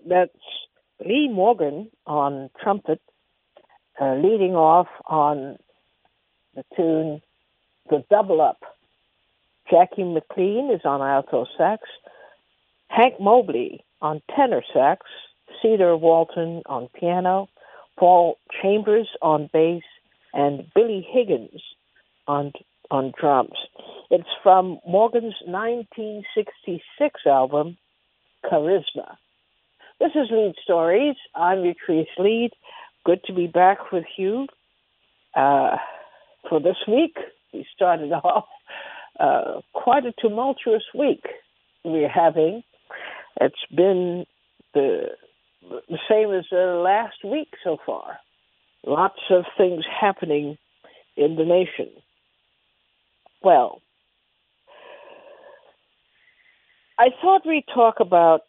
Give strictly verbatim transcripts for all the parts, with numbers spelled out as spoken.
That's Lee Morgan on trumpet, uh, leading off on the tune The Double Up. Jackie McLean is on alto sax, Hank Mobley on tenor sax, Cedar Walton on piano, Paul Chambers on bass, and Billy Higgins on on drums. It's from Morgan's nineteen sixty-six album, Charisma. This is Lead Stories. I'm Utrice Lead. Good to be back with you uh, for this week. We started off uh, quite a tumultuous week we're having. It's been the, the same as the last week so far. Lots of things happening in the nation. Well, I thought we'd talk about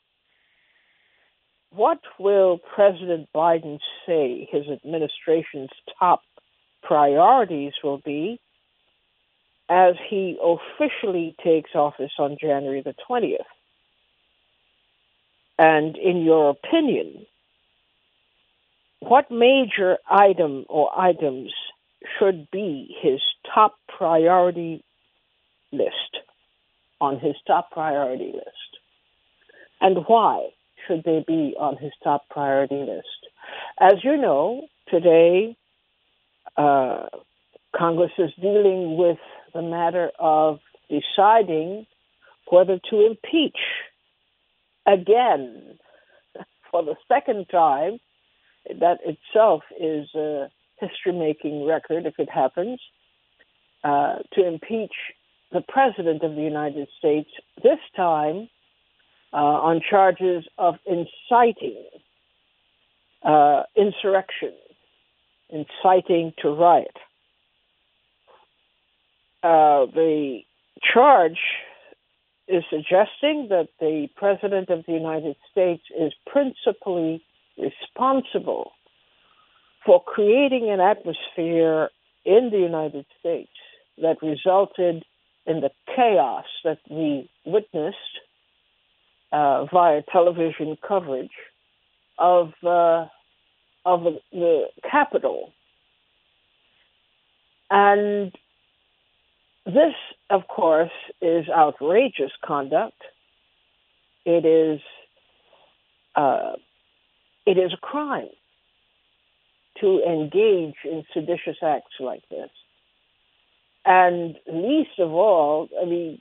what will President Biden say his administration's top priorities will be as he officially takes office on January the twentieth. And in your opinion, what major item or items should be his top priority list, on his top priority list? And why should they be on his top priority list? As you know, today, uh, Congress is dealing with the matter of deciding whether to impeach again for the second time. That itself is a history-making record if it happens, uh, to impeach the President of the United States, this time uh, on charges of inciting uh, insurrection, inciting to riot. Uh, the charge is suggesting that the President of the United States is principally responsible for creating an atmosphere in the United States that resulted in the chaos that we witnessed uh, via television coverage of uh, of the, the Capitol. And this, of course, is outrageous conduct. It is uh, it is a crime to engage in seditious acts like this. And least of all, I mean,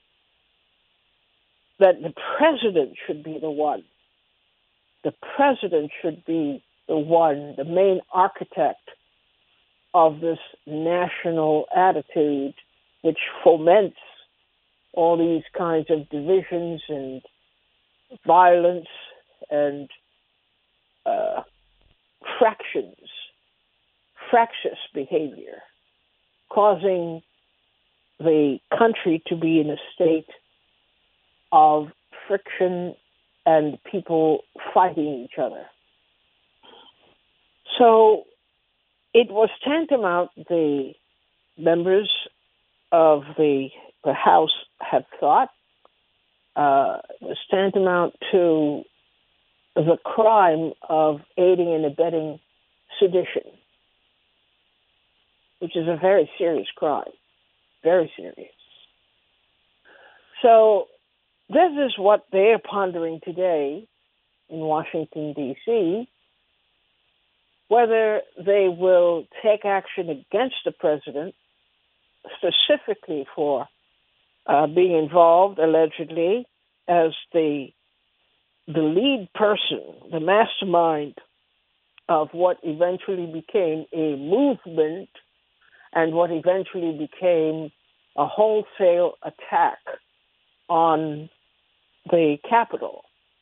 that the president should be the one. The president should be the one, the main architect of this national attitude which foments all these kinds of divisions and violence and uh, fractions, fractious behavior, causing the country to be in a state of friction and people fighting each other. So it was tantamount, the members of the, the House had thought, uh, it was tantamount to the crime of aiding and abetting sedition, which is a very serious crime, very serious. So this is what they're pondering today in Washington, D C, whether they will take action against the president, specifically for uh, being involved, allegedly, as the the lead person, the mastermind of what eventually became a movement and what eventually became a wholesale attack on the Capitol.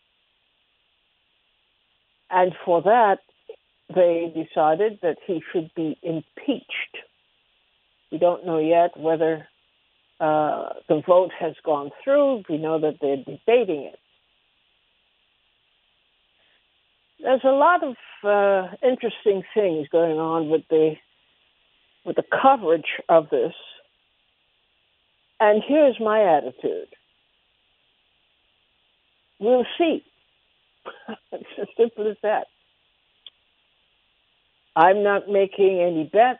And for that, they decided that he should be impeached. We don't know yet whether uh, the vote has gone through. We know that they're debating it. There's a lot of uh, interesting things going on with the with the coverage of this. And here's my attitude. We'll see. It's as simple as that. I'm not making any bets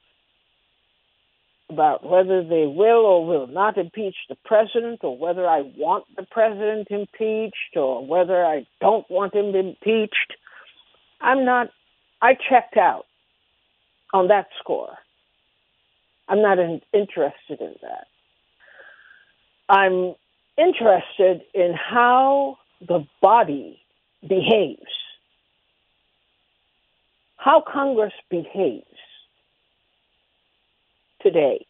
about whether they will or will not impeach the president, or whether I want the president impeached, or whether I don't want him impeached. I'm not, I checked out on that score. I'm not in, interested in that. I'm interested in how the body behaves, how Congress behaves today,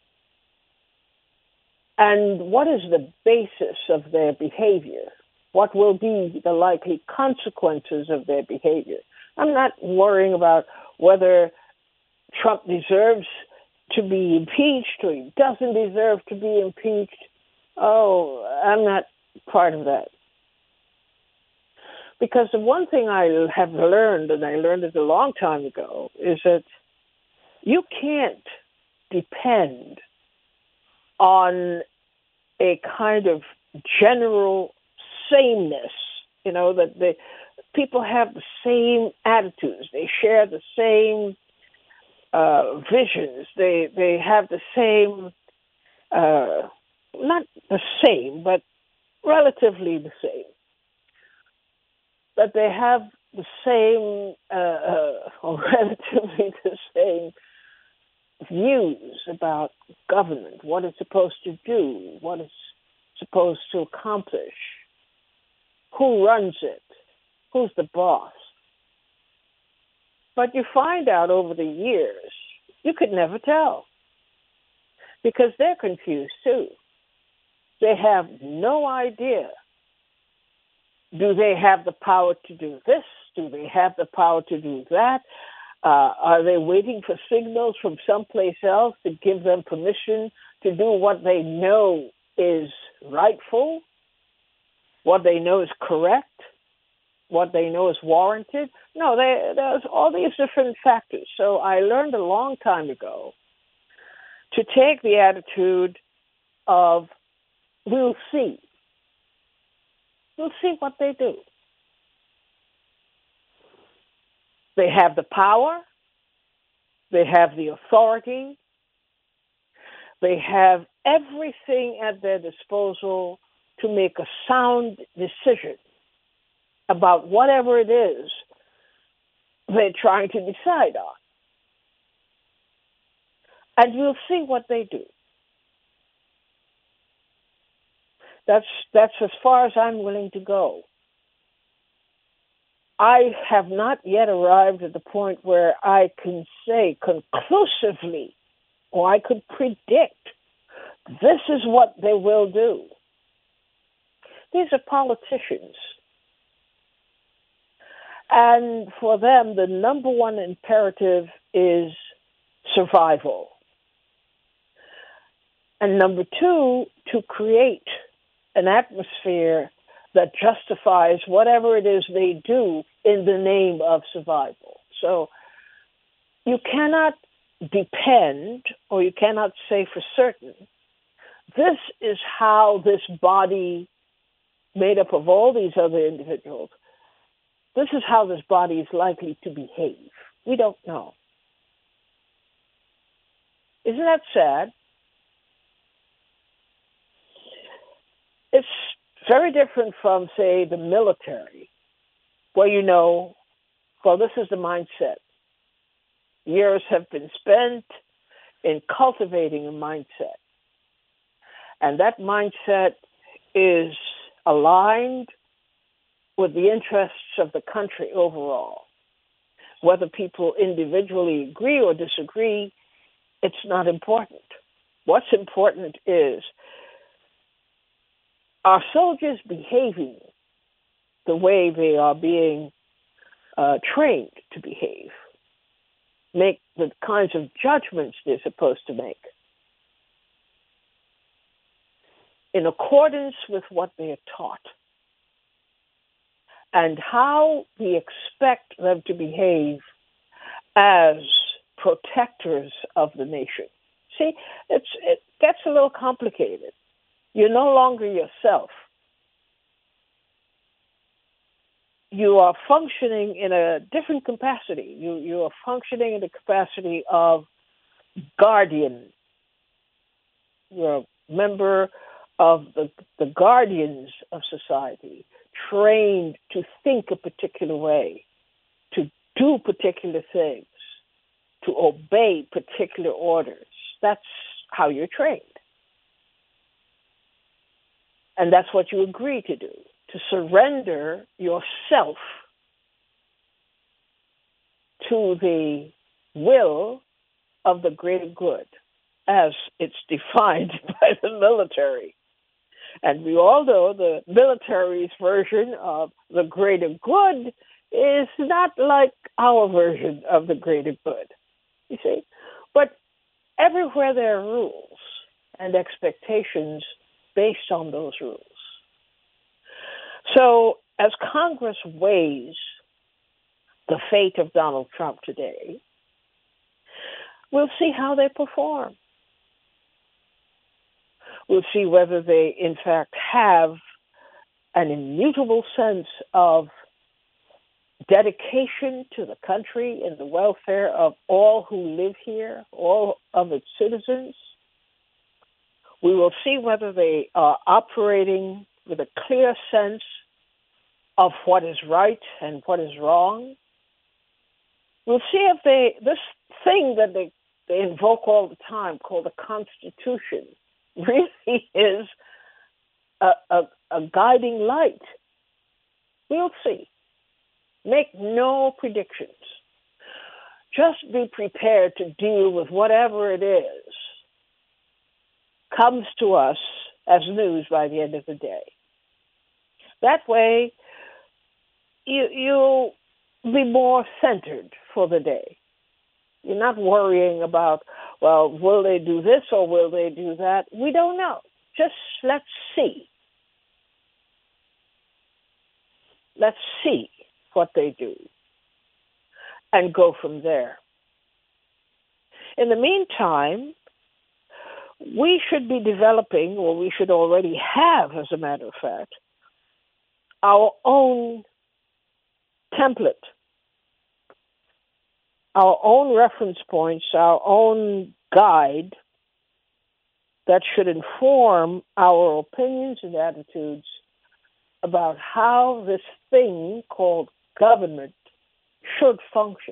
and what is the basis of their behavior? What will be the likely consequences of their behavior? I'm not worrying about whether Trump deserves to be impeached or he doesn't deserve to be impeached. Oh, I'm not part of that. Because the one thing I have learned, and I learned it a long time ago, is that you can't depend on a kind of general sameness, you know, that the people have the same attitudes, they share the same uh, visions, they they have the same, uh, not the same, but relatively the same. That they have the same, uh, uh, or relatively the same views about government, what it's supposed to do, what it's supposed to accomplish, who runs it, who's the boss. But you find out over the years, you could never tell, because they're confused too. They have no idea. Do they have the power to do this? Do they have the power to do that? Uh, are they waiting for signals from someplace else to give them permission to do what they know is rightful, what they know is correct, what they know is warranted? No, they, there's all these different factors. So I learned a long time ago to take the attitude of, we'll see. We'll see what they do. They have the power. They have the authority. They have everything at their disposal to make a sound decision about whatever it is they're trying to decide on. And we'll see what they do. That's that's as far as I'm willing to go. I have not yet arrived at the point where I can say conclusively, or I could predict, this is what they will do. These are politicians. And for them, the number one imperative is survival. And number two, to create an atmosphere that justifies whatever it is they do in the name of survival. So you cannot depend, or you cannot say for certain, this is how this body made up of all these other individuals, this is how this body is likely to behave. We don't know. Isn't that sad? It's very different from, say, the military, where you know, well, this is the mindset. Years have been spent in cultivating a mindset. And that mindset is aligned with the interests of the country overall. Whether people individually agree or disagree, it's not important. What's important is, are soldiers behaving the way they are being uh, trained to behave? Make the kinds of judgments they're supposed to make in accordance with what they are taught, and how we expect them to behave as protectors of the nation. See, it's, it gets a little complicated. You're no longer yourself. you are functioning in a different capacity. You you are functioning in the capacity of guardian. You're a member of the the guardians of society, trained to think a particular way, to do particular things, to obey particular orders. That's how you're trained. And that's what you agree to do, to surrender yourself to the will of the greater good, as it's defined by the military. And we all know the military's version of the greater good is not like our version of the greater good, you see. But everywhere there are rules and expectations based on those rules. So as Congress weighs the fate of Donald Trump today, we'll see how they perform. We'll see whether they, in fact, have an immutable sense of dedication to the country and the welfare of all who live here, all of its citizens. We will see whether they are operating with a clear sense of what is right and what is wrong. We'll see if they, this thing that they, they invoke all the time called the Constitution, really is a, a, a guiding light. We'll see. Make no predictions. Just be prepared to deal with whatever it is comes to us as news by the end of the day. That way, you, you'll be more centered for the day. You're not worrying about, well, will they do this or will they do that? We don't know. Just let's see. Let's see what they do and go from there. In the meantime, we should be developing, or we should already have, as a matter of fact, our own template, our own reference points, our own guide that should inform our opinions and attitudes about how this thing called government should function.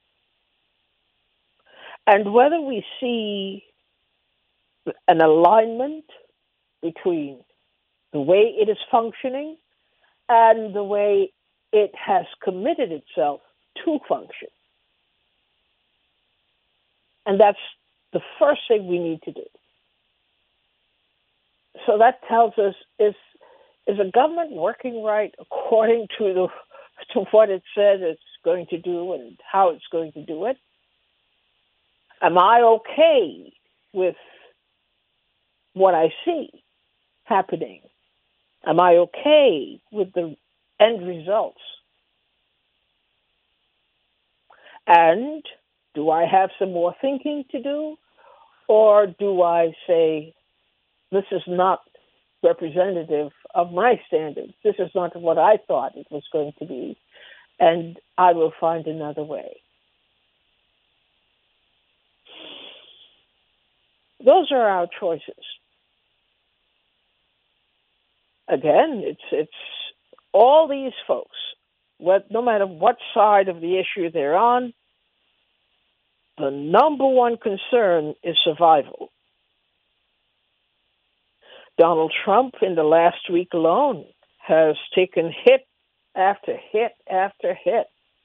And whether we see an alignment between the way it is functioning and the way it has committed itself to function. And that's the first thing we need to do. So that tells us, is is a government working right according to the to what it says it's going to do and how it's going to do it? Am I okay with what I see happening? Am I okay with the end results? And do I have some more thinking to do? Or do I say, this is not representative of my standards. This is not what I thought it was going to be, and I will find another way. Those are our choices. Again, it's it's all these folks, what, no matter what side of the issue they're on, the number one concern is survival. Donald Trump, in the last week alone, has taken hit after hit after hit.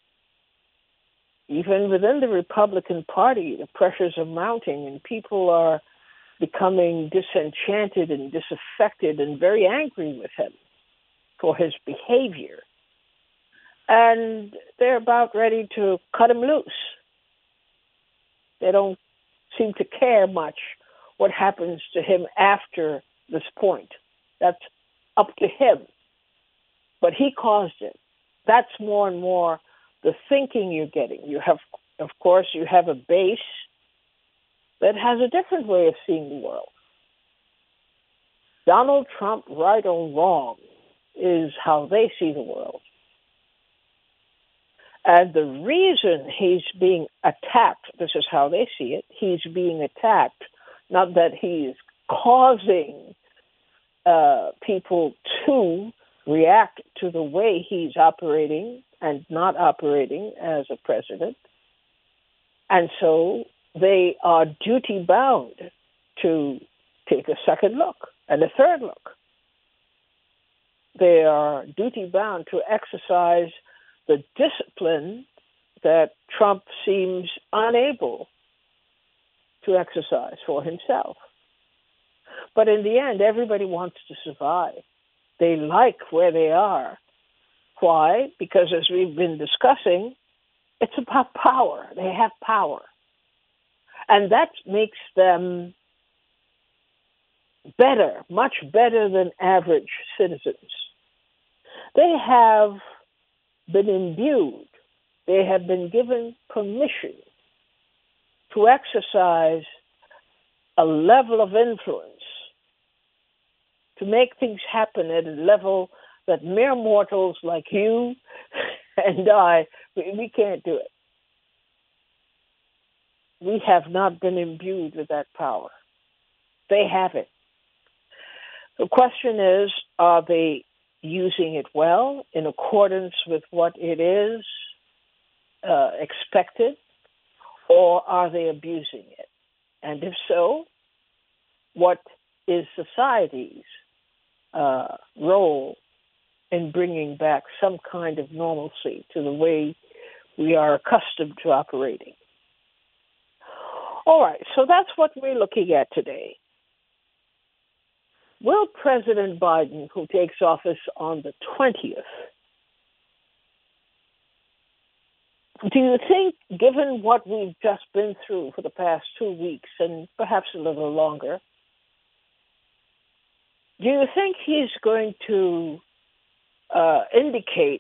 Even within the Republican Party, the pressures are mounting and people are becoming disenchanted and disaffected and very angry with him for his behavior. And they're about ready to cut him loose. They don't seem to care much what happens to him after this point. That's up to him. But he caused it. That's more and more the thinking you're getting. You have, of course, you have a base that has a different way of seeing the world. Donald Trump, right or wrong, is how they see the world. And the reason he's being attacked, this is how they see it, he's being attacked, not that he's causing uh, people to react to the way he's operating and not operating as a president. And so they are duty bound to take a second look and a third look. They are duty bound to exercise the discipline that Trump seems unable to exercise for himself. But in the end, everybody wants to survive. They like where they are. Why? Because as we've been discussing, it's about power. They have power. And that makes them better, much better than average citizens. They have been imbued, they have been given permission to exercise a level of influence, to make things happen at a level that mere mortals like you and I, we, we can't do it. We have not been imbued with that power. They have it. The question is, are they using it well in accordance with what it is uh, expected, or are they abusing it? And if so, what is society's uh, role in bringing back some kind of normalcy to the way we are accustomed to operating? All right, so that's what we're looking at today. Will President Biden, who takes office on the twentieth, do you think, given what we've just been through for the past two weeks and perhaps a little longer, do you think he's going to uh, indicate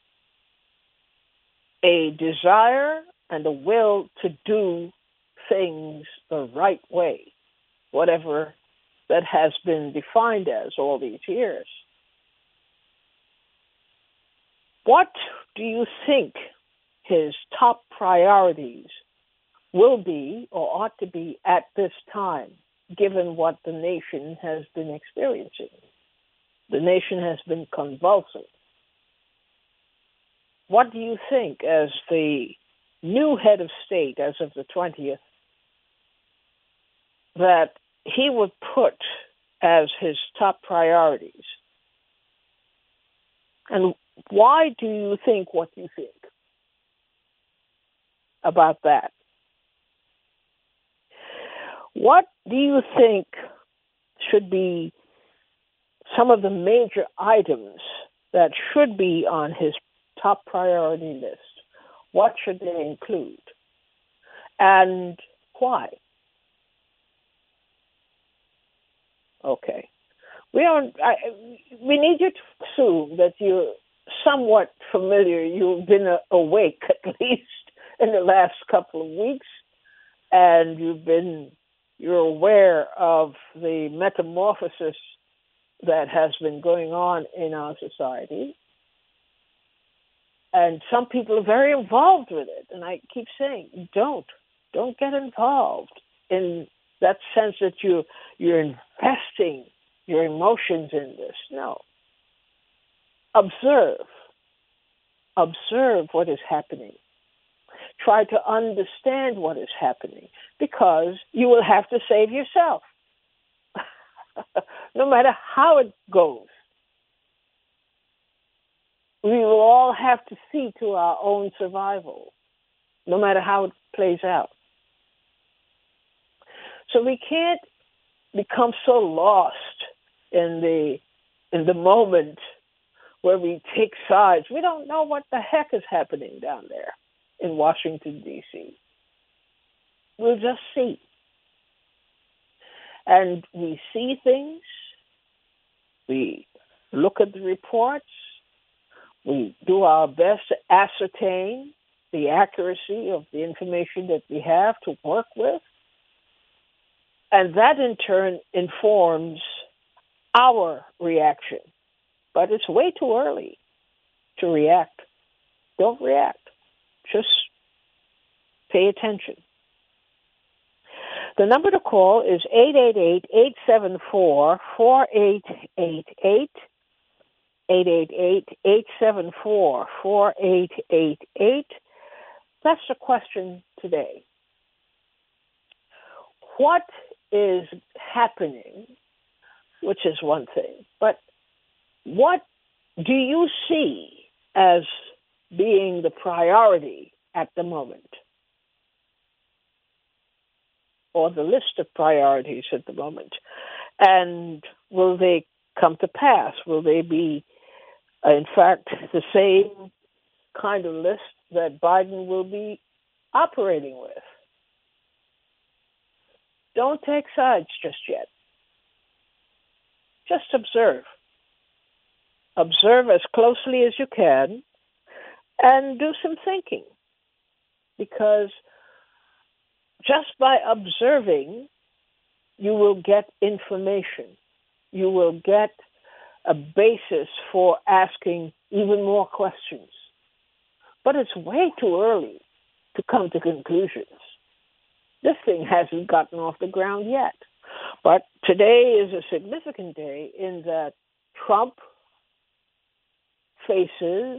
a desire and a will to do things the right way, whatever that has been defined as all these years? What do you think his top priorities will be or ought to be at this time, given what the nation has been experiencing? The nation has been convulsing. What do you think, as the new head of state as of the twentieth, that he would put as his top priorities? And why do you think what you think about that? What do you think should be some of the major items that should be on his top priority list? What should they include? And why? Okay. We don't. I, we need you to assume that you're somewhat familiar. You've been a, awake at least in the last couple of weeks, and you've been you're aware of the metamorphosis that has been going on in our society. And some people are very involved with it. And I keep saying, don't, don't get involved in that sense that you, you're investing your emotions in this. No. Observe. Observe what is happening. Try to understand what is happening, because you will have to save yourself. No matter how it goes, we will all have to see to our own survival, no matter how it plays out. So we can't become so lost in the in the moment where we take sides. We don't know what the heck is happening down there in Washington, D C We'll just see. And we see things, we look at the reports, we do our best to ascertain the accuracy of the information that we have to work with, and that in turn informs our reaction. But it's way too early to react. Don't react. Just pay attention. The number to call is eight eight eight, eight seven four, four eight eight eight, eight eight eight, eight seven four, four eight eight eight. That's the question today. What is happening, which is one thing, but what do you see as being the priority at the moment? Or the list of priorities at the moment? And will they come to pass? Will they be, uh, in fact, the same kind of list that Biden will be operating with? Don't take sides just yet. Just observe. Observe as closely as you can and do some thinking. Because just by observing, you will get information. You will get a basis for asking even more questions. But it's way too early to come to conclusions. This thing hasn't gotten off the ground yet. But today is a significant day in that Trump faces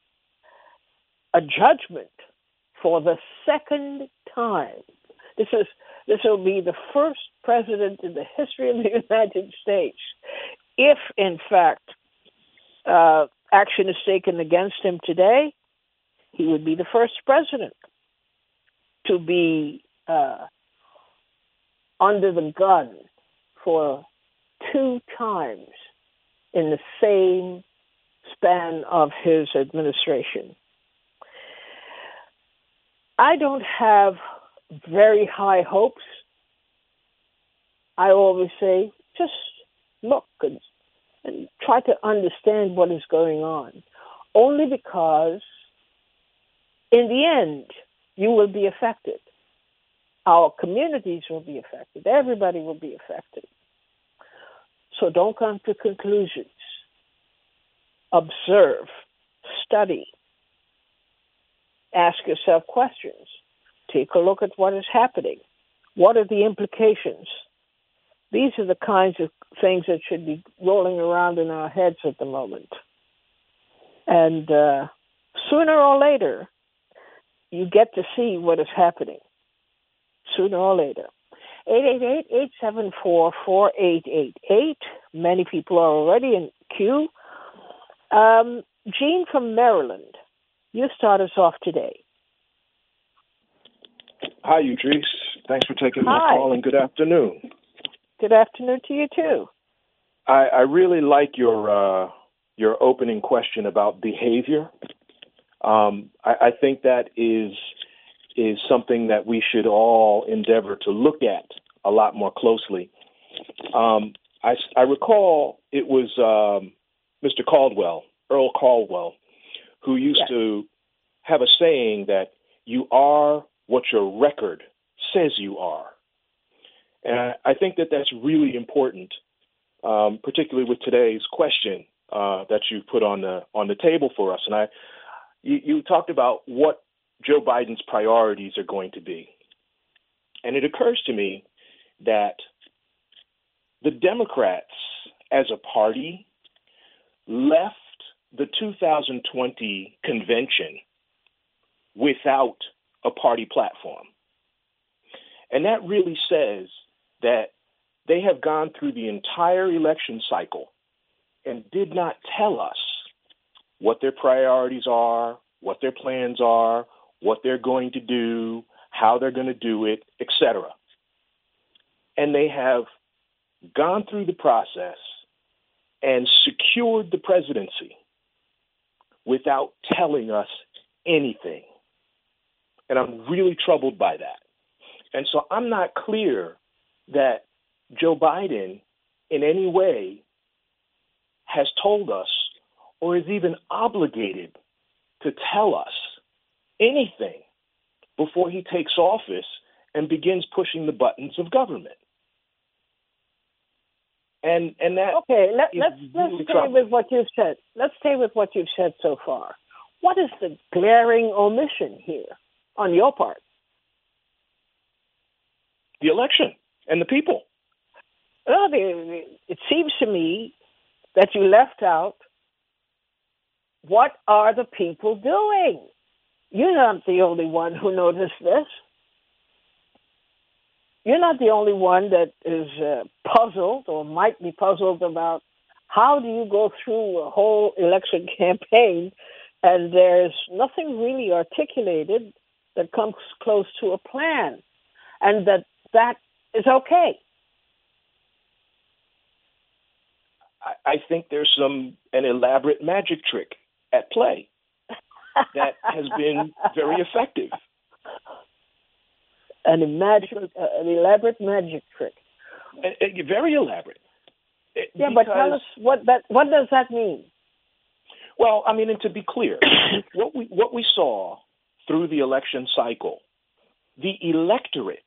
a judgment for the second time. This is this will be the first president in the history of the United States, if in fact uh, action is taken against him today, he would be the first president to be uh, under the gun for two times in the same span of his administration. I don't have very high hopes. I always say, just look and, and try to understand what is going on. Only because, in the end, you will be affected. Our communities will be affected. Everybody will be affected. So don't come to conclusions. Observe, study, ask yourself questions. Take a look at what is happening. What are the implications? These are the kinds of things that should be rolling around in our heads at the moment. And uh, sooner or later, you get to see what is happening. Sooner or later. eight eight eight, eight seven four, four eight eight eight. Many people are already in queue. Um, Jean from Maryland, you start us off today. Hi, Idris. Thanks for taking my Hi. call, and good afternoon. Good afternoon to you, too. I, I really like your uh, your opening question about behavior. Um, I, I think that is is something that we should all endeavor to look at a lot more closely. Um, I, I recall it was um, Mister Caldwell, Earl Caldwell, who used yes. to have a saying that you are what your record says you are. And I, I think that that's really important, um, particularly with today's question uh, that you put on the on the table for us. And I, you, you talked about what Joe Biden's priorities are going to be. And it occurs to me that the Democrats as a party left the two thousand twenty convention without a party platform. And that really says that they have gone through the entire election cycle and did not tell us what their priorities are, what their plans are, what they're going to do, how they're going to do it, et cetera. And they have gone through the process and secured the presidency without telling us anything. And I'm really troubled by that. And so I'm not clear that Joe Biden in any way has told us or is even obligated to tell us anything before he takes office and begins pushing the buttons of government. And and that okay, let, is let's really let's stay troubling. with what you've said. Let's stay with what you've said so far. What is the glaring omission here on your part? The election and the people. Well, it seems to me that you left out what are the people doing. You're not the only one who noticed this. You're not the only one that is uh, puzzled or might be puzzled about how do you go through a whole election campaign and there's nothing really articulated that comes close to a plan, and that that is okay. I think there's some an elaborate magic trick at play that has been very effective. An, imagine, uh, an elaborate magic trick. Uh, uh, very elaborate. Yeah, because, but tell us what that what does that mean? Well, I mean, and to be clear, what we what we saw through the election cycle, the electorate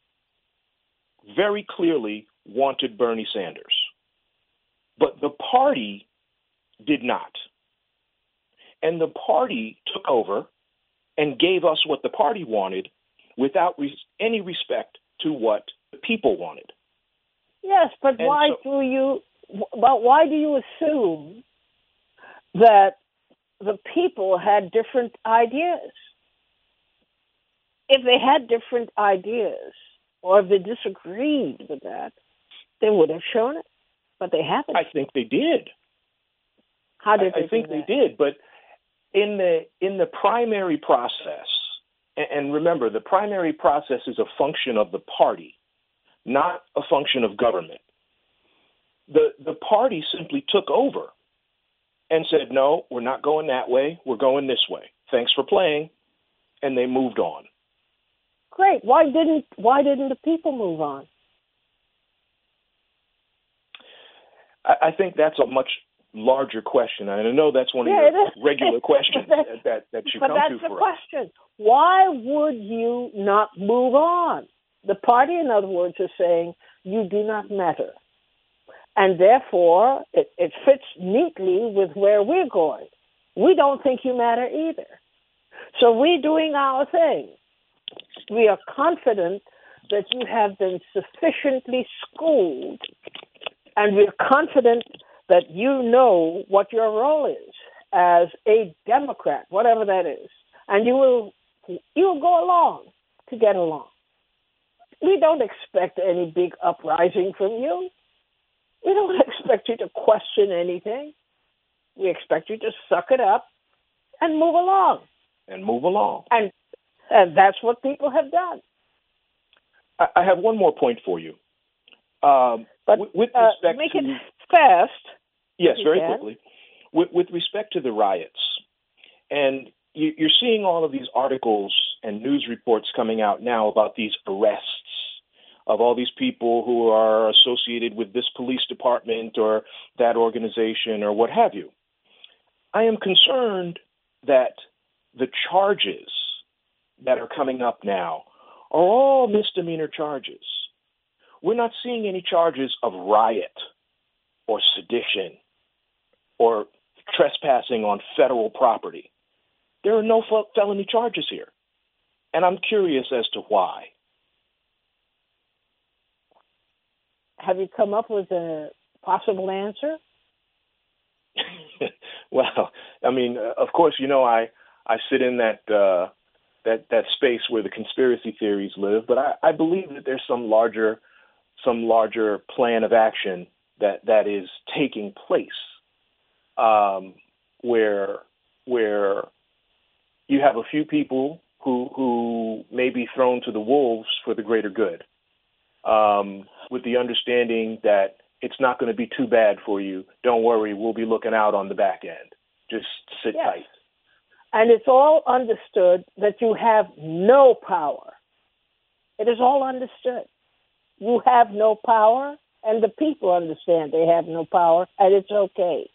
very clearly wanted Bernie Sanders, but the party did not. And the party took over and gave us what the party wanted without re- any respect to what the people wanted. Yes, but and why so, do you? But why do you assume that the people had different ideas? If they had different ideas, or if they disagreed with that, they would have shown it, but they haven't. I think they did. How did I, they I think do that? they did, but in the in the primary process, and, and remember, the primary process is a function of the party, not a function of government. The the party simply took over and said, no, we're not going that way. We're going this way. Thanks for playing. And they moved on. Great. Why didn't why didn't the people move on? I, I think that's a much larger question. And I know that's one of yeah, your regular questions that, that, that you but come that's to the for question. us. Why would you not move on? The party, in other words, is saying you do not matter. And therefore, it, it fits neatly with where we're going. We don't think you matter either. So we're doing our thing. We are confident that you have been sufficiently schooled, and we're confident that you know what your role is as a Democrat, whatever that is, and you will you will go along to get along. We don't expect any big uprising from you. We don't expect you to question anything. We expect you to suck it up and move along. And move along. And and that's what people have done. I, I have one more point for you. Um, but with, with uh, respect make to, it fast. Yes, very can. quickly. With, with respect to the riots, and you, you're seeing all of these articles and news reports coming out now about these arrests of all these people who are associated with this police department or that organization or what have you. I am concerned that the charges that are coming up now are all misdemeanor charges. We're not seeing any charges of riot or sedition or trespassing on federal property. There are no felony charges here. And I'm curious as to why. Have you come up with a possible answer? Well, I mean, uh, of course, you know, I, I sit in that uh, that that space where the conspiracy theories live, but I, I believe that there's some larger some larger plan of action that, that is taking place, um, where where you have a few people who who may be thrown to the wolves for the greater good, um, with the understanding that it's not going to be too bad for you. Don't worry, we'll be looking out on the back end. Just sit yes. tight. And it's all understood that you have no power. It is all understood. You have no power, and the people understand they have no power, and it's okay.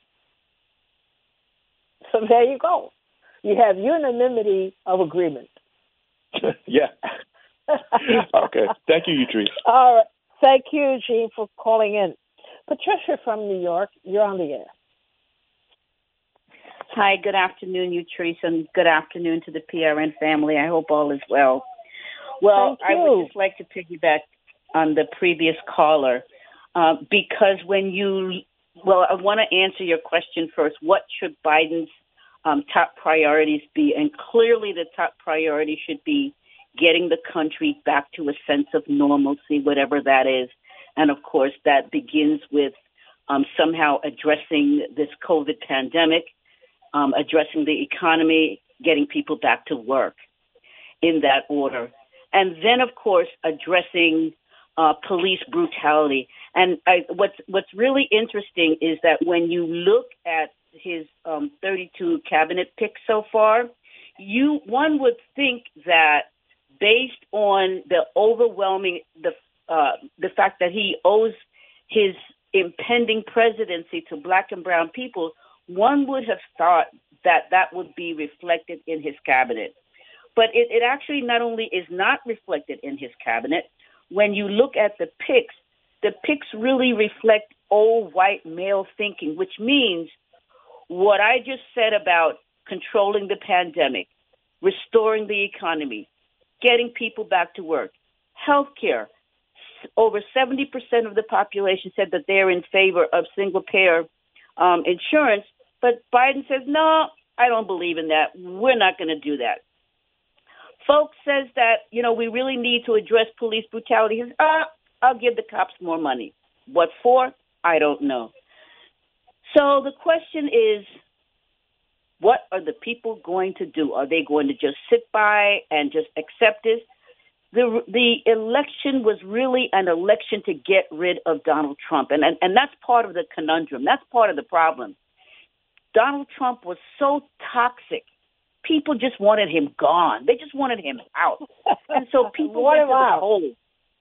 So there you go. You have unanimity of agreement. Yeah. Okay. Thank you, Utrice. All right. Thank you, Gene, for calling in. Patricia from New York, you're on the air. Hi, good afternoon, you, Teresa, and good afternoon to the P R N family. I hope all is well. Well, I would just like to piggyback on the previous caller uh, because when you, well, I want to answer your question first. What should Biden's um, top priorities be? And clearly the top priority should be getting the country back to a sense of normalcy, whatever that is. And, of course, that begins with um, somehow addressing this COVID pandemic, um, addressing the economy, getting people back to work in that order. And then, of course, addressing uh, police brutality. And I, what's what's really interesting is that when you look at his um, thirty-two cabinet picks so far, you one would think that based on the overwhelming the uh, the fact that he owes his impending presidency to black and brown people, one would have thought that that would be reflected in his cabinet. But it, it actually not only is not reflected in his cabinet, when you look at the picks, the picks really reflect old white male thinking, which means what I just said about controlling the pandemic, restoring the economy, getting people back to work, healthcare. Over seventy percent of the population said that they're in favor of single-payer um, insurance, but Biden says, no, I don't believe in that. We're not going to do that. Folks says that, you know, we really need to address police brutality. He says, ah, I'll give the cops more money. What for? I don't know. So the question is, what are the people going to do? Are they going to just sit by and just accept this? The the election was really an election to get rid of Donald Trump, and, and, and that's part of the conundrum. That's part of the problem. Donald Trump was so toxic. People just wanted him gone. They just wanted him out. And so people went to the polls.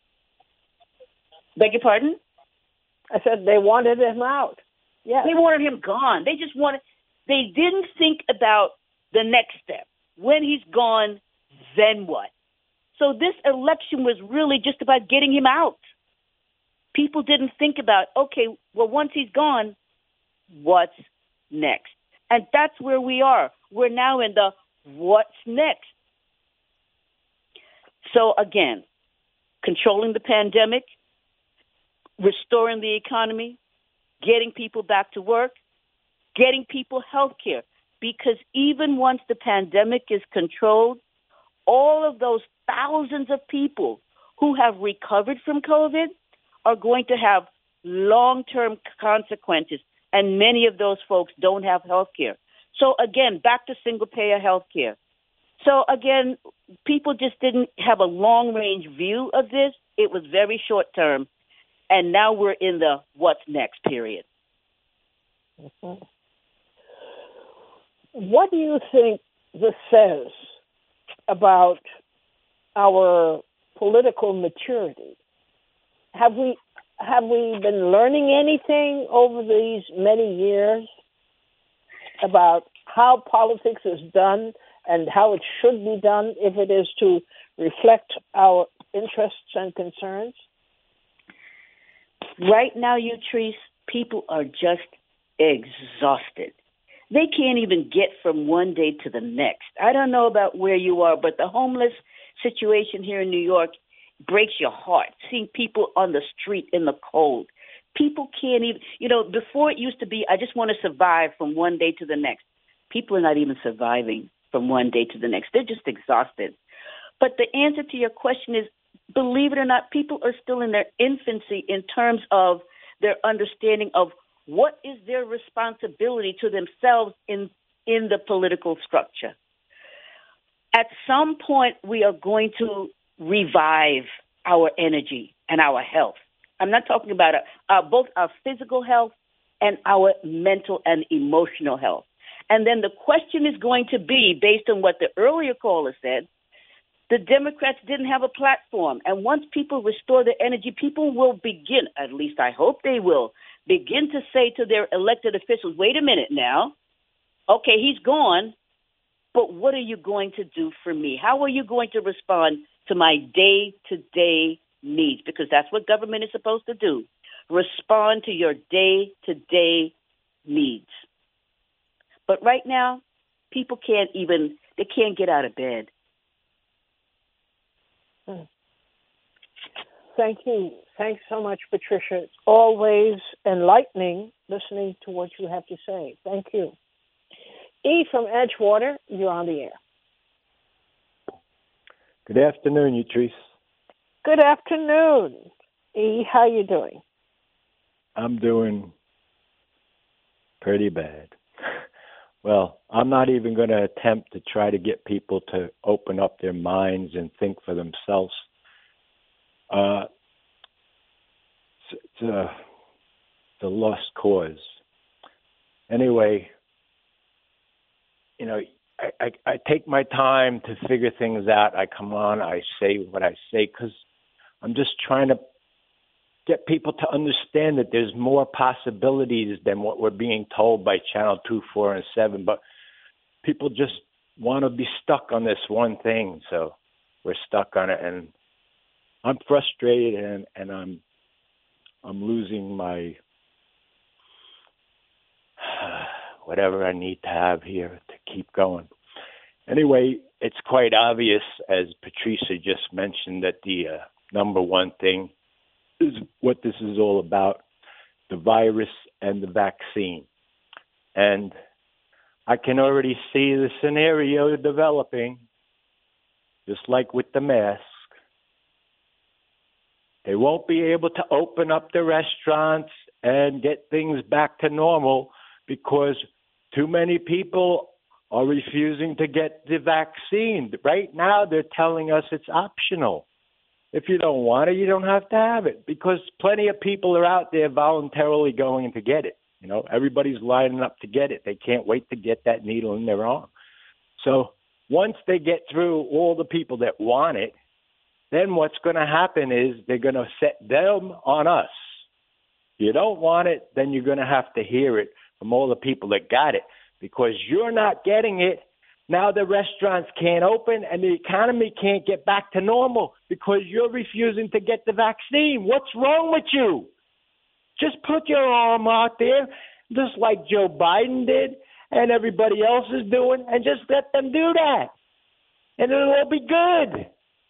Beg your pardon? I said they wanted him out. Yeah. They wanted him gone. They just wanted, they didn't think about the next step. When he's gone, then what? So this election was really just about getting him out. People didn't think about, okay, well, once he's gone, what's next? And that's where we are. We're now in the what's next. So again, controlling the pandemic, restoring the economy, getting people back to work, getting people health care. Because even once the pandemic is controlled, all of those thousands of people who have recovered from COVID are going to have long-term consequences. And many of those folks don't have health care. So, again, back to single-payer health care. So, again, people just didn't have a long-range view of this. It was very short-term. And now we're in the what's next period. Mm-hmm. What do you think this says about our political maturity? Have we have we been learning anything over these many years about how politics is done and how it should be done if it is to reflect our interests and concerns? Right now, Utrice, people are just exhausted. They can't even get from one day to the next. I don't know about where you are, but the homeless situation here in New York breaks your heart, seeing people on the street in the cold. People can't even, you know, before it used to be, I just want to survive from one day to the next. People are not even surviving from one day to the next. They're just exhausted. But the answer to your question is, believe it or not, people are still in their infancy in terms of their understanding of what is their responsibility to themselves in, in the political structure. At some point, we are going to revive our energy and our health. I'm not talking about uh, both our physical health and our mental and emotional health. And then the question is going to be, based on what the earlier caller said, the Democrats didn't have a platform. And once people restore their energy, people will begin, at least I hope they will, begin to say to their elected officials, wait a minute now, okay, he's gone, but what are you going to do for me? How are you going to respond to my day-to-day needs? Because that's what government is supposed to do, respond to your day-to-day needs. But right now, people can't even, they can't get out of bed. Hmm. Thank you. Thanks so much, Patricia. It's always enlightening listening to what you have to say. Thank you. E from Edgewater, you're on the air. Good afternoon, Utrice. Good afternoon. E, how you doing? I'm doing pretty bad. Well, I'm not even going to attempt to try to get people to open up their minds and think for themselves. Uh, it's, it's, a, it's a lost cause. Anyway, you know, I, I, I take my time to figure things out. I come on, I say what I say, because I'm just trying to get people to understand that there's more possibilities than what we're being told by Channel two, four, and seven. But people just want to be stuck on this one thing, so we're stuck on it. And I'm frustrated, and, and I'm I'm losing my whatever I need to have here to keep going. Anyway, it's quite obvious, as Patricia just mentioned, that the uh, number one thing is what this is all about, the virus and the vaccine. And I can already see the scenario developing, just like with the mask. They won't be able to open up the restaurants and get things back to normal because too many people are refusing to get the vaccine. Right now, they're telling us it's optional. If you don't want it, you don't have to have it, because plenty of people are out there voluntarily going to get it. You know, everybody's lining up to get it. They can't wait to get that needle in their arm. So once they get through all the people that want it, then what's going to happen is they're going to set them on us. If you don't want it, then you're going to have to hear it from all the people that got it, because you're not getting it. Now the restaurants can't open and the economy can't get back to normal because you're refusing to get the vaccine. What's wrong with you? Just put your arm out there, just like Joe Biden did and everybody else is doing, and just let them do that. And it'll all be good.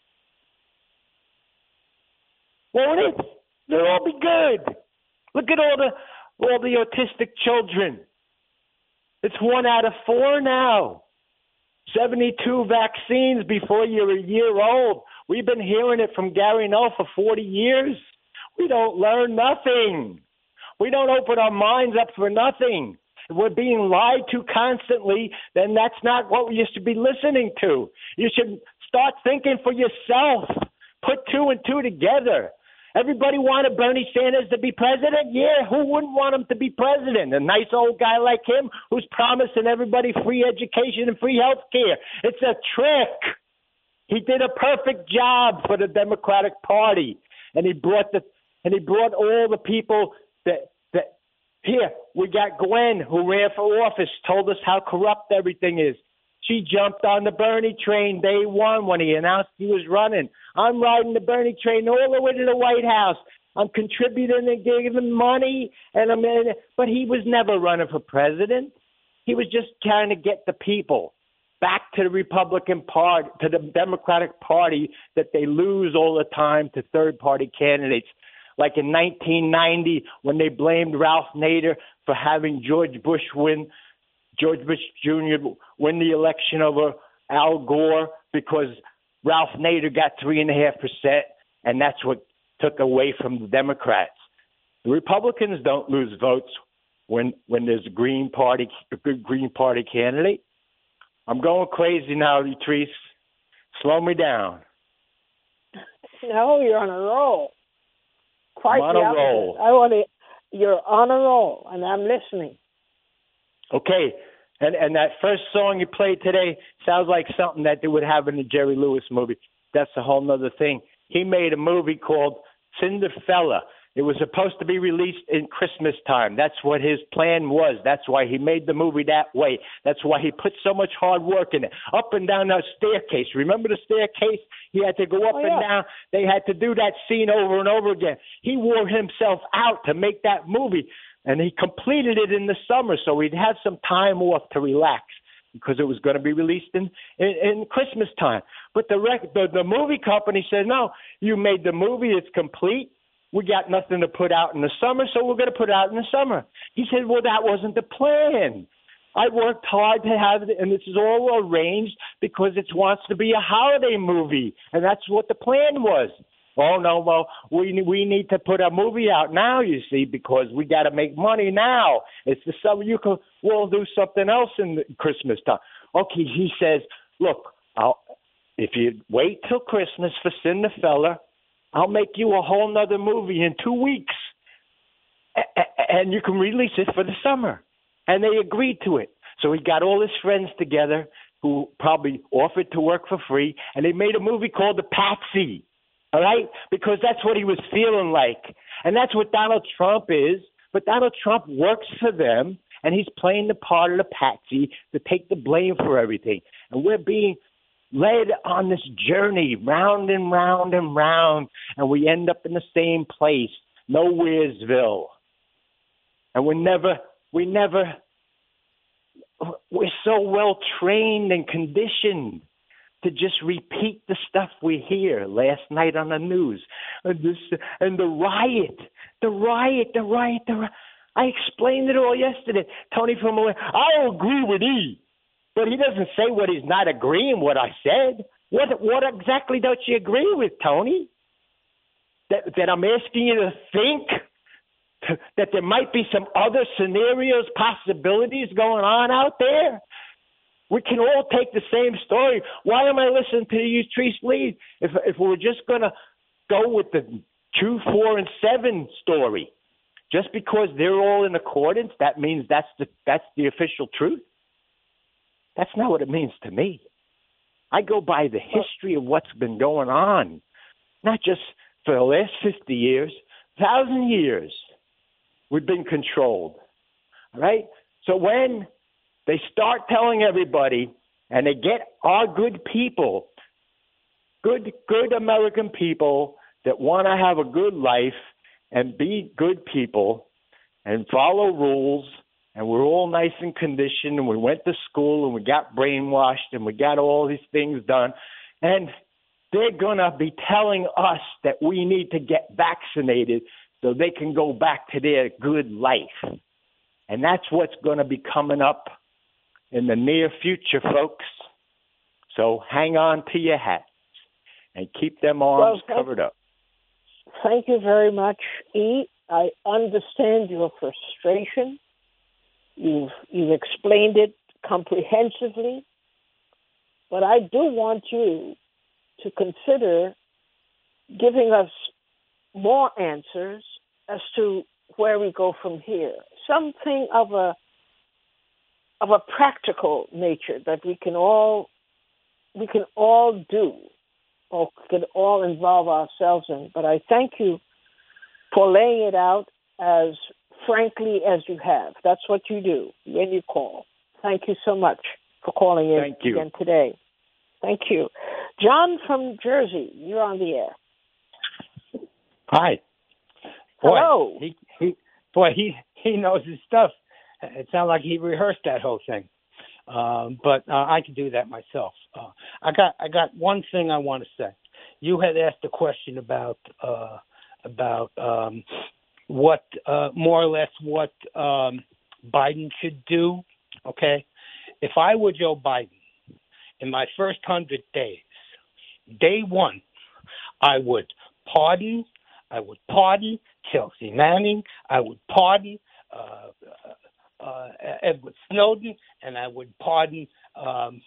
Won't it? It'll all be good. Look at all the all the autistic children. It's one out of four now. seventy-two vaccines before you're a year old. We've been hearing it from Gary Null for forty years. We don't learn nothing. We don't open our minds up for nothing. If we're being lied to constantly, then that's not what we used to be listening to. You should start thinking for yourself. Put two and two together. Everybody wanted Bernie Sanders to be president? Yeah, who wouldn't want him to be president? A nice old guy like him who's promising everybody free education and free health care. It's a trick. He did a perfect job for the Democratic Party, and he brought the and he brought all the people that that here we got Gwen, who ran for office, told us how corrupt everything is. She jumped on the Bernie train day one when he announced he was running. I'm riding the Bernie train all the way to the White House. I'm contributing and giving money, and I'm in, but he was never running for president. He was just trying to get the people back to the Republican Party, to the Democratic Party, that they lose all the time to third-party candidates. Like in nineteen ninety, when they blamed Ralph Nader for having George Bush win, George Bush Junior win the election over Al Gore because Ralph Nader got three and a half percent, and that's what took away from the Democrats. The Republicans don't lose votes when when there's a Green Party, a good Green Party candidate. I'm going crazy now, Utrice. Slow me down. No, you're on a roll. Quite I'm on the a opposite. roll. I want to. You're on a roll, and I'm listening. Okay, and and that first song you played today sounds like something that they would have in the Jerry Lewis movie. That's a whole nother thing. He made a movie called Cinderfella. It was supposed to be released in Christmas time. That's what his plan was. That's why he made the movie that way. That's why he put so much hard work in it. Up and down that staircase. Remember the staircase? He had to go up oh, and yeah. down. They had to do that scene over and over again. He wore himself out to make that movie. And he completed it in the summer, so he'd have some time off to relax because it was going to be released in, in, in Christmas time. But the, rec- the the movie company said, no, you made the movie, it's complete. We got nothing to put out in the summer, so we're going to put it out in the summer. He said, well, that wasn't the plan. I worked hard to have it, and this is all arranged because it wants to be a holiday movie, and that's what the plan was. Oh, no, well, we we need to put a movie out now, you see, because we got to make money now. It's the summer. You can, we'll do something else in the Christmas time. Okay, he says, look, I'll, if you wait till Christmas for Cinderfella, I'll make you a whole nother movie in two weeks, a- a- and you can release it for the summer. And they agreed to it. So he got all his friends together who probably offered to work for free, and they made a movie called The Patsy. All right? Because that's what he was feeling like. And that's what Donald Trump is. But Donald Trump works for them, and he's playing the part of the patsy to take the blame for everything. And we're being led on this journey round and round and round, and we end up in the same place, Nowheresville. And we're never, we never, we're so well trained and conditioned to just repeat the stuff we hear last night on the news. And, this, and the riot, the riot, the riot, the riot. I explained it all yesterday. Tony from away, I agree with E, but he doesn't say what he's not agreeing what I said. What what exactly don't you agree with, Tony? That, that I'm asking you to think to, that there might be some other scenarios, possibilities going on out there? We can all take the same story. Why am I listening to you, Treese Lee? If if we're just going to go with the two, four, and seven story, just because they're all in accordance, that means that's the that's the official truth? That's not what it means to me. I go by the history of what's been going on, not just for the last fifty years, thousand years. We've been controlled. All right? So when they start telling everybody, and they get our good people, good, good American people that want to have a good life and be good people and follow rules, and we're all nice and conditioned, and we went to school, and we got brainwashed, and we got all these things done, and they're going to be telling us that we need to get vaccinated so they can go back to their good life. And that's what's going to be coming up in the near future, folks. So hang on to your hats and keep them arms well, covered up. Thank you very much, E. I understand your frustration. You've, you've explained it comprehensively. But I do want you to consider giving us more answers as to where we go from here. Something of a of a practical nature that we can all we can all do or can all involve ourselves in. But I thank you for laying it out as frankly as you have. That's what you do when you call. Thank you so much for calling in Thank you. again today. Thank you. John from Jersey, you're on the air. Hi. Boy, Hello. He, he, boy, he, he knows his stuff. It sounds like he rehearsed that whole thing. Um, but uh, I can do that myself. Uh, I got I got one thing I want to say. You had asked a question about uh, about um, what uh, more or less what um, Biden should do. Okay, if I were Joe Biden, in my first hundred days, day one, I would pardon. I would pardon Chelsea Manning. I would pardon uh, uh, Edward Snowden, and I would pardon um,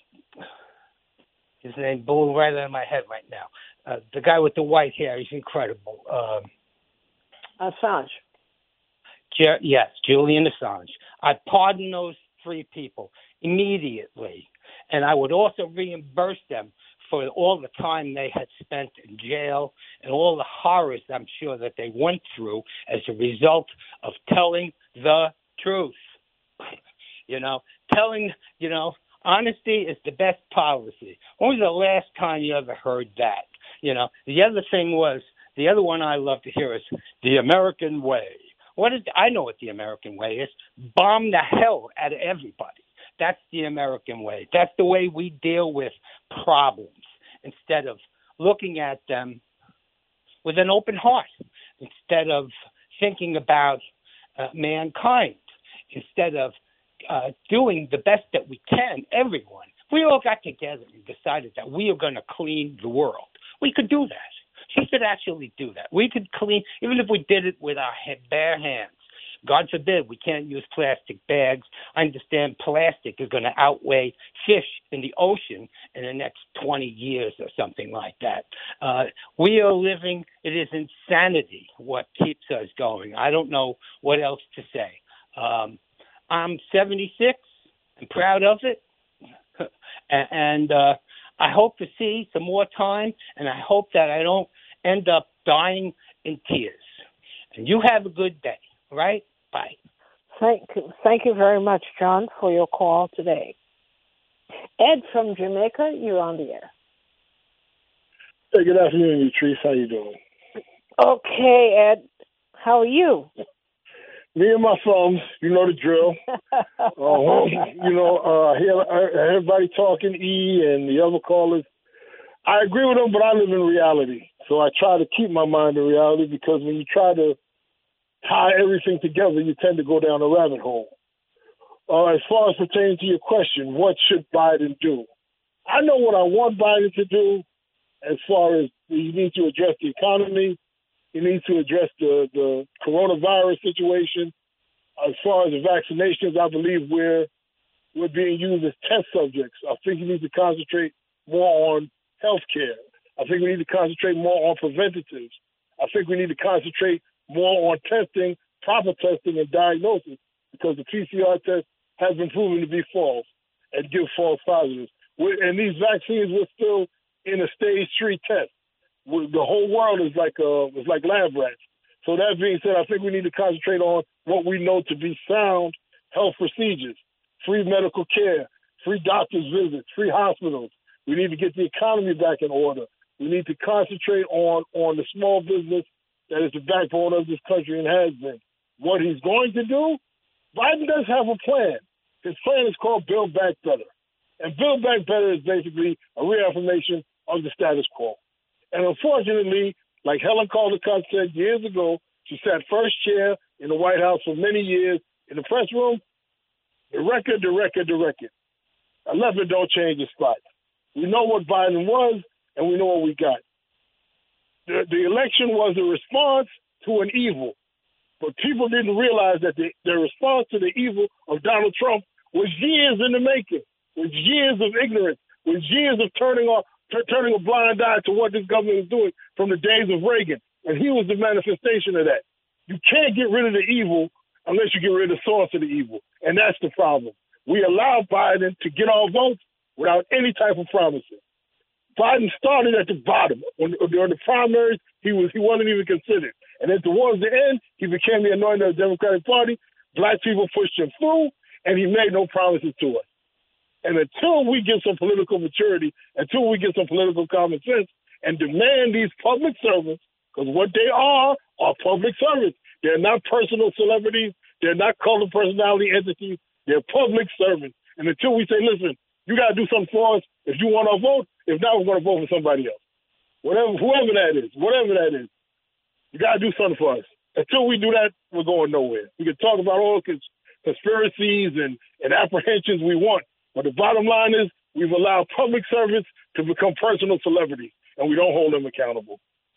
his name blew right out of my head right now. Uh, the guy with the white hair, he's incredible. Um, Assange. Jer- yes, Julian Assange. I'd pardon those three people immediately, and I would also reimburse them for all the time they had spent in jail and all the horrors I'm sure that they went through as a result of telling the truth. You know, telling, you know, honesty is the best policy. When was the last time you ever heard that? You know, the other thing was, the other one I love to hear is the American way. What is, I know what the American way is. Bomb the hell out of everybody. That's the American way. That's the way we deal with problems instead of looking at them with an open heart, instead of thinking about uh, mankind, instead of uh, doing the best that we can, everyone. We all got together and decided that we are going to clean the world. We could do that. We could actually do that. We could clean, even if we did it with our bare hands. God forbid we can't use plastic bags. I understand plastic is going to outweigh fish in the ocean in the next twenty years or something like that. Uh, we are living, it is insanity what keeps us going. I don't know what else to say. Um, I'm seventy-six. I'm proud of it. and uh, I hope to see some more time, and I hope that I don't end up dying in tears. And you have a good day, all right? Bye. Thank you. Thank you very much, John, for your call today. Ed from Jamaica, you're on the air. Hey, good afternoon, Yatrice. How you doing? Okay, Ed. How are you? Me and my thumbs, you know the drill. uh, you know, uh, I hear everybody talking, E and the other callers. I agree with them, but I live in reality. So I try to keep my mind in reality, because when you try to tie everything together, you tend to go down a rabbit hole. Uh, as far as pertaining to your question, what should Biden do? I know what I want Biden to do as far as he needs to address the economy. He needs to address the, the coronavirus situation. As far as the vaccinations, I believe we're, we're being used as test subjects. I think he needs to concentrate more on health care. I think we need to concentrate more on preventatives. I think we need to concentrate more on testing, proper testing and diagnosis, because the P C R test has been proven to be false and give false positives. We're, and these vaccines, we're still in a stage three test. We're, the whole world is like uh, is like lab rats. So that being said, I think we need to concentrate on what we know to be sound health procedures, free medical care, free doctor's visits, free hospitals. We need to get the economy back in order. We need to concentrate on, on the small business that is the backbone of this country and has been. What he's going to do, Biden does have a plan. His plan is called Build Back Better. And Build Back Better is basically a reaffirmation of the status quo. And unfortunately, like Helen Caldicott said years ago, she sat first chair in the White House for many years in the press room. The record, the record, the record. eleven don't change the spot. We know what Biden was, and we know what we got. The, the election was a response to an evil, but people didn't realize that the, the response to the evil of Donald Trump was years in the making, was years of ignorance, was years of turning off, t- turning a blind eye to what this government was doing from the days of Reagan, and he was the manifestation of that. You can't get rid of the evil unless you get rid of the source of the evil, and that's the problem. We allowed Biden to get our votes without any type of promises. Biden started at the bottom. When, during the primaries, he was he wasn't even considered. And then towards the end, he became the anointing of the Democratic Party. Black people pushed him through, and he made no promises to us. And until we get some political maturity, until we get some political common sense, and demand these public servants, because what they are are public servants. They're not personal celebrities. They're not cult of personality entities. They're public servants. And until we say, listen, you got to do something for us if you want our vote. If not, we're going to vote for somebody else. Whatever, whoever that is, whatever that is, you got to do something for us. Until we do that, we're going nowhere. We can talk about all cons- conspiracies and, and apprehensions we want, but the bottom line is we've allowed public servants to become personal celebrities, and we don't hold them accountable.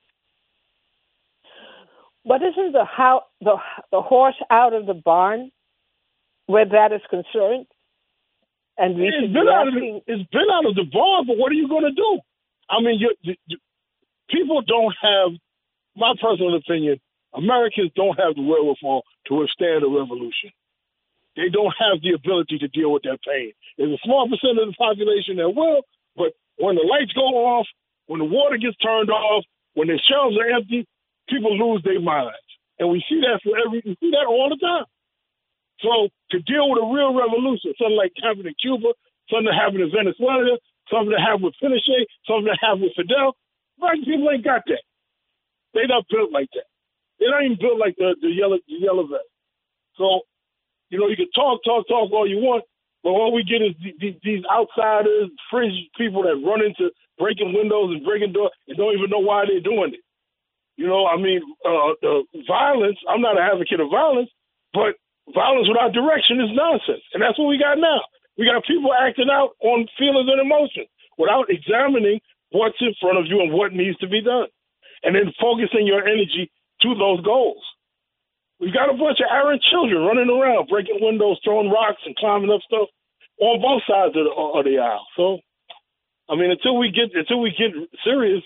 But isn't the how the the horse out of the barn where that is concerned? And we it's been, out of the, it's been out of the barn, but what are you going to do? I mean, you, you, you, people don't have, my personal opinion, Americans don't have the wherewithal to withstand a revolution. They don't have the ability to deal with that pain. There's a small percent of the population that will, but when the lights go off, when the water gets turned off, when the shelves are empty, people lose their minds. And we see that for every, we see that all the time. So to deal with a real revolution, something like happened in Cuba, something that happened in Venezuela, something that happened with Pinochet, something that happened with Fidel, black people ain't got that. They not built like that. They're not even built like the, the yellow the yellow vest. So, you know, you can talk, talk, talk all you want, but all we get is these, these outsiders, fringe people that run into breaking windows and breaking doors and don't even know why they're doing it. You know, I mean, uh, the violence, I'm not an advocate of violence, but violence without direction is nonsense. And that's what we got now. We got people acting out on feelings and emotions without examining what's in front of you and what needs to be done. And then focusing your energy to those goals. We've got a bunch of errant children running around, breaking windows, throwing rocks and climbing up stuff on both sides of the, of the aisle. So, I mean, until we get until we get serious,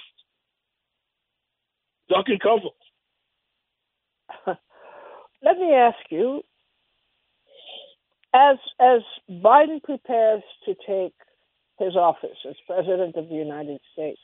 duck and cover. Let me ask you, as as Biden prepares to take his office as President of the United States,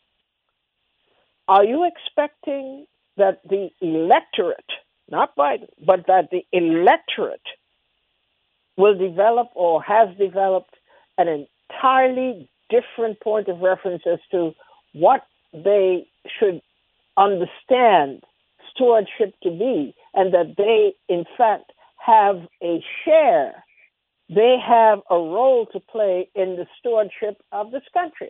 are you expecting that the electorate, not Biden, but that the electorate will develop or has developed an entirely different point of reference as to what they should understand stewardship to be, and that they, in fact, have a share, they have a role to play in the stewardship of this country?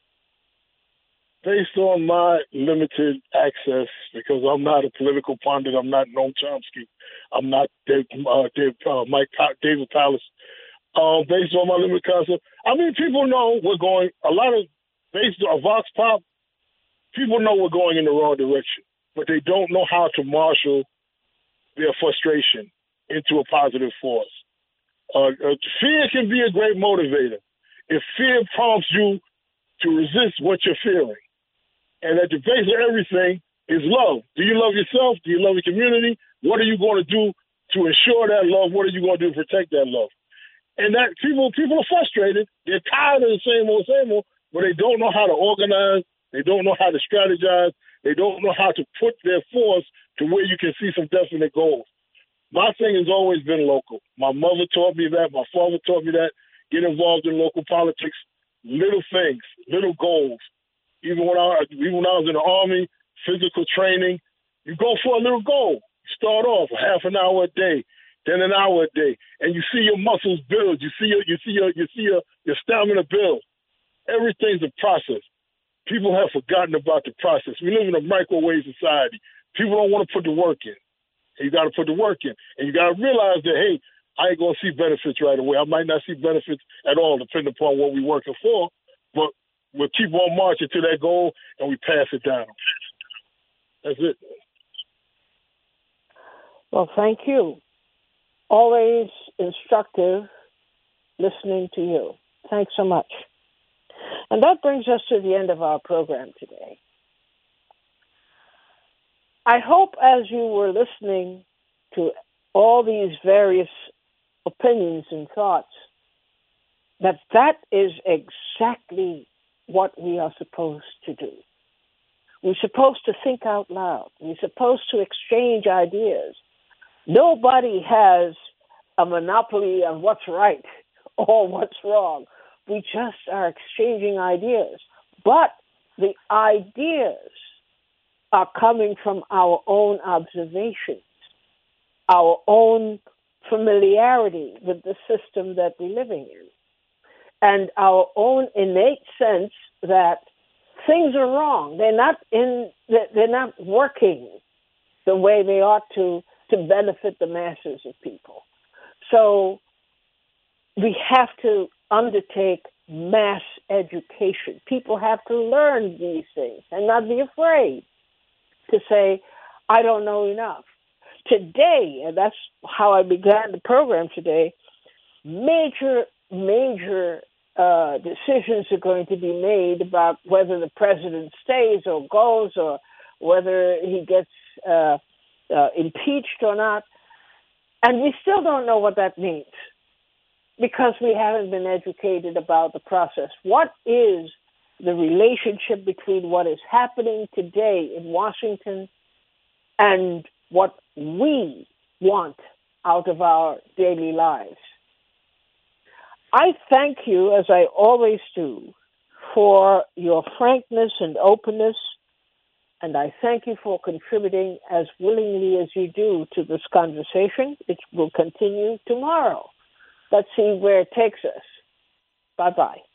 Based on my limited access, because I'm not a political pundit, I'm not Noam Chomsky, I'm not Dave, uh, Dave, uh, Mike David Palace. Uh, based on my limited concept, I mean, people know we're going. A lot of based on Vox Pop, people know we're going in the wrong direction, but they don't know how to marshal their frustration into a positive force. Uh, uh, fear can be a great motivator. If fear prompts you to resist what you're feeling, and at the base of everything is love. Do you love yourself? Do you love your community? What are you going to do to ensure that love? What are you going to do to protect that love? And that people people are frustrated. They're tired of the same old, same old, but they don't know how to organize. They don't know how to strategize. They don't know how to put their force to where you can see some definite goals. My thing has always been local. My mother taught me that. My father taught me that. Get involved in local politics. Little things, little goals. Even when I, even when I was in the Army, physical training, you go for a little goal. You start off half an hour a day, then an hour a day, and you see your muscles build. You see your, you see your, you see your, your stamina build. Everything's a process. People have forgotten about the process. We live in a microwave society. People don't want to put the work in. And you got to put the work in, and you got to realize that, hey, I ain't gonna see benefits right away. I might not see benefits at all, depending upon what we're working for, but we'll keep on marching to that goal, and we pass it down. That's it. Well, thank you. Always instructive listening to you. Thanks so much. And that brings us to the end of our program today. I hope as you were listening to all these various opinions and thoughts, that that is exactly what we are supposed to do. We're supposed to think out loud. We're supposed to exchange ideas. Nobody has a monopoly on what's right or what's wrong. We just are exchanging ideas. But the ideas are coming from our own observations, our own familiarity with the system that we're living in, and our own innate sense that things are wrong. They're not in. They're not working the way they ought to to benefit the masses of people. So we have to undertake mass education. People have to learn these things and not be afraid to say, I don't know enough. Today, and that's how I began the program today, major, major uh, decisions are going to be made about whether the president stays or goes or whether he gets uh, uh, impeached or not. And we still don't know what that means because we haven't been educated about the process. What is the relationship between what is happening today in Washington and what we want out of our daily lives? I thank you, as I always do, for your frankness and openness And I thank you for contributing as willingly as you do to this conversation. It will continue tomorrow. Let's see where it takes us. Bye-bye.